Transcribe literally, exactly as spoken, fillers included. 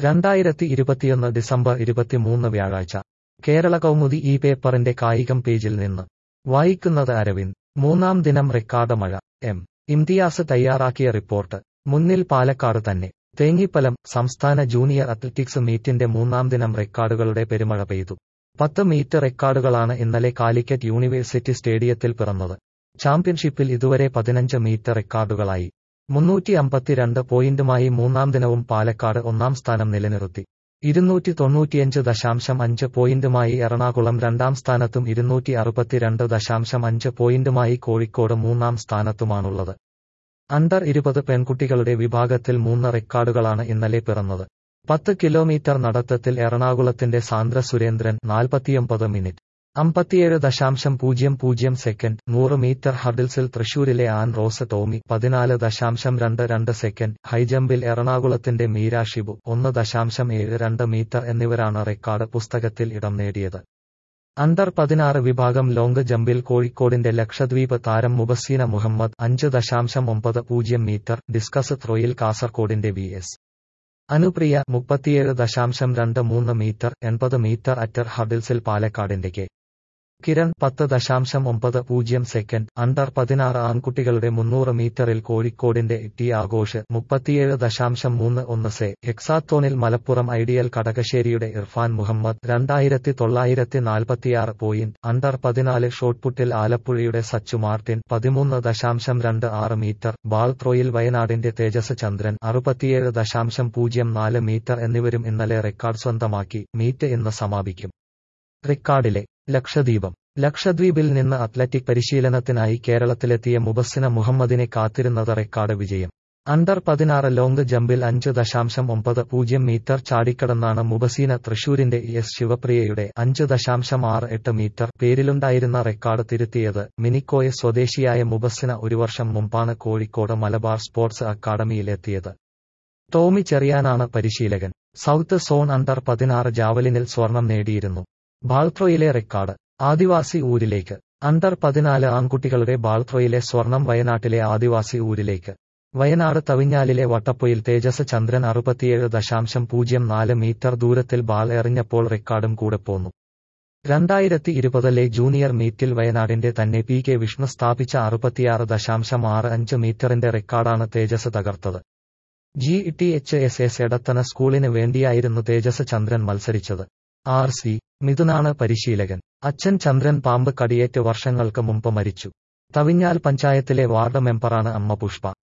രണ്ടായിരത്തി ഇരുപത്തിയൊന്ന് ഡിസംബർ ഇരുപത്തിമൂന്ന് വ്യാഴാഴ്ച കേരള കൗമുദി ഈ പേപ്പറിന്റെ കായികം പേജിൽ നിന്ന് വായിക്കുന്നത് അരവിന്ദ്. മൂന്നാം ദിനം റെക്കാർഡ് മഴ. എം ഇംതിയാസ് തയ്യാറാക്കിയ റിപ്പോർട്ട്. മുന്നിൽ പാലക്കാട് തന്നെ. തേങ്ങിപ്പലം. സംസ്ഥാന ജൂനിയർ അത്ലറ്റിക്സ് മീറ്റിന്റെ മൂന്നാം ദിനം റെക്കാർഡുകളുടെ പെരുമഴ പെയ്തു. പത്ത് മീറ്റർ റെക്കാർഡുകളാണ് ഇന്നലെ കാലിക്കറ്റ് യൂണിവേഴ്സിറ്റി സ്റ്റേഡിയത്തിൽ പിറന്നത്. ചാമ്പ്യൻഷിപ്പിൽ ഇതുവരെ പതിനഞ്ച് മീറ്റർ റെക്കാർഡുകളായി. മുന്നൂറ്റി അമ്പത്തിരണ്ട് പോയിന്റുമായി മൂന്നാം ദിനവും പാലക്കാട് ഒന്നാം സ്ഥാനം നിലനിർത്തി. ഇരുന്നൂറ്റി തൊണ്ണൂറ്റിയഞ്ച് ദശാംശം അഞ്ച് പോയിന്റുമായി എറണാകുളം രണ്ടാം സ്ഥാനത്തും ഇരുന്നൂറ്റി അറുപത്തിരണ്ട് ദശാംശം അഞ്ച് പോയിന്റുമായി കോഴിക്കോട് മൂന്നാം സ്ഥാനത്തുമാണുള്ളത്. അണ്ടർ ഇരുപത് പെൺകുട്ടികളുടെ വിഭാഗത്തിൽ മൂന്ന് റെക്കാർഡുകളാണ് ഇന്നലെ പിറന്നത്. പത്ത് കിലോമീറ്റർ നടത്തത്തിൽ എറണാകുളത്തിന്റെ സാന്ദ്ര സുരേന്ദ്രൻ നാൽപ്പത്തിയൊമ്പത് മിനിറ്റ് അമ്പത്തിയേഴ് ദശാംശം പൂജ്യം പൂജ്യം സെക്കൻഡ്. നൂറ് മീറ്റർ ഹഡിൽസിൽ തൃശൂരിലെ ആൻ റോസ് ടോമി പതിനാല് ദശാംശം രണ്ട് രണ്ട് സെക്കൻഡ്. ഹൈജമ്പിൽ എറണാകുളത്തിന്റെ മീര ഷിബു ഒന്ന് ദശാംശം ഏഴ് രണ്ട് മീറ്റർ എന്നിവരാണ് റെക്കാർഡ് പുസ്തകത്തിൽ ഇടം നേടിയത്. അണ്ടർ പതിനാറ് വിഭാഗം ലോങ് ജമ്പിൽ കോഴിക്കോടിന്റെ ലക്ഷദ്വീപ് താരം മുബസീന മുഹമ്മദ് അഞ്ച് ദശാംശം ഒമ്പത് പൂജ്യം മീറ്റർ. ഡിസ്കസ് ത്രോയിൽ കാസർകോടിന്റെ വി എസ് അനുപ്രിയ മുപ്പത്തിയേഴ് ദശാംശം രണ്ട് മൂന്ന് മീറ്റർ. എൺപത് മീറ്റർ അറ്റർ ഹഡിൽസിൽ പാലക്കാടിന്റെ കെ കിരൺ പത്ത് ദശാംശം ഒമ്പത് പൂജ്യം സെക്കൻഡ്. അണ്ടർ പതിനാറ് ആൺകുട്ടികളുടെ മുന്നൂറ് മീറ്ററിൽ കോഴിക്കോടിന്റെ ടി ആഘോഷ് മുപ്പത്തിയേഴ് ദശാംശം മൂന്ന് ഒന്ന് സെ. ഹെക്സാത്തോണിൽ മലപ്പുറം ഐഡിയൽ കടകശ്ശേരിയുടെ ഇർഫാൻ മുഹമ്മദ് രണ്ടായിരത്തി തൊള്ളായിരത്തി നാൽപ്പത്തിയാറ് പോയിന്റ്. അണ്ടർ പതിനാല് ഷോട്ട്പുട്ടിൽ ആലപ്പുഴയുടെ സച്ചു മാർട്ടിൻ പതിമൂന്ന് ദശാംശം രണ്ട് ആറ് മീറ്റർ. ബാൾ ത്രോയിൽ വയനാടിന്റെ തേജസ് ചന്ദ്രൻ അറുപത്തിയേഴ് ദശാംശം പൂജ്യം നാല് മീറ്റർ എന്നിവരും ഇന്നലെ റെക്കാർഡ് സ്വന്തമാക്കി. മീറ്റ് ഇന്ന് സമാപിക്കും. റെക്കാർഡിലെ ലക്ഷദ്വീപം. ലക്ഷദ്വീപിൽ നിന്ന് അത്ലറ്റിക് പരിശീലനത്തിനായി കേരളത്തിലെത്തിയ മുബസ്സിന മുഹമ്മദിനെ കാത്തിരുന്നത് റെക്കാർഡ് വിജയം. അണ്ടർ പതിനാറ് ലോങ് ജമ്പിൽ അഞ്ച് ദശാംശം ഒമ്പത് പൂജ്യം മീറ്റർ ചാടിക്കടന്നാണ് മുബസീന തൃശൂരിന്റെ എസ് ശിവപ്രിയയുടെ അഞ്ച് ദശാംശം ആറ് എട്ട് മീറ്റർ പേരിലുണ്ടായിരുന്ന റെക്കാർഡ് തിരുത്തിയത്. മിനിക്കോയ സ്വദേശിയായ മുബസ്സിന ഒരു വർഷം മുമ്പാണ് കോഴിക്കോട് മലബാർ സ്പോർട്സ് അക്കാദമിയിലെത്തിയത്. ടോമി ചെറിയാനാണ് പരിശീലകൻ. സൗത്ത് സോൺ അണ്ടർ പതിനാറ് ജാവലിനിൽ സ്വർണം നേടിയിരുന്നു. ബാൾത്രോയിലെ റെക്കാർഡ്. ആദിവാസി ഊരിലേക്ക്. അണ്ടർ പതിനാല് ആൺകുട്ടികളുടെ ബാൾത്രോയിലെ സ്വർണം വയനാട്ടിലെ ആദിവാസി ഊരിലേക്ക്. വയനാട് തവിഞ്ഞാലിലെ വട്ടപ്പൊയിൽ തേജസ് ചന്ദ്രൻ അറുപത്തിയേഴ് ദശാംശം പൂജ്യം നാല് മീറ്റർ ദൂരത്തിൽ ബാൾ എറിഞ്ഞപ്പോൾ റെക്കാർഡും കൂടെ പോന്നു. രണ്ടായിരത്തി ഇരുപതിലെ ജൂനിയർ മീറ്റിൽ വയനാടിന്റെ തന്നെ പി കെ വിഷ്ണു സ്ഥാപിച്ച അറുപത്തിയാറ് ദശാംശം ആറ് അഞ്ച് മീറ്ററിന്റെ റെക്കാർഡാണ് തേജസ് തകർത്തത്. G T H S S Edathana സ്കൂളിന് വേണ്ടിയായിരുന്നു തേജസ് ചന്ദ്രൻ മത്സരിച്ചത്. ആർ സി മിഥുനാണ് പരിശീലകൻ. അച്ഛൻ ചന്ദ്രൻ പാമ്പ് കടിയേറ്റ് വർഷങ്ങൾക്ക് മുമ്പ് മരിച്ചു. തവിഞ്ഞാൽ പഞ്ചായത്തിലെ വാർഡ് മെമ്പറാണ് അമ്മ പുഷ്പ.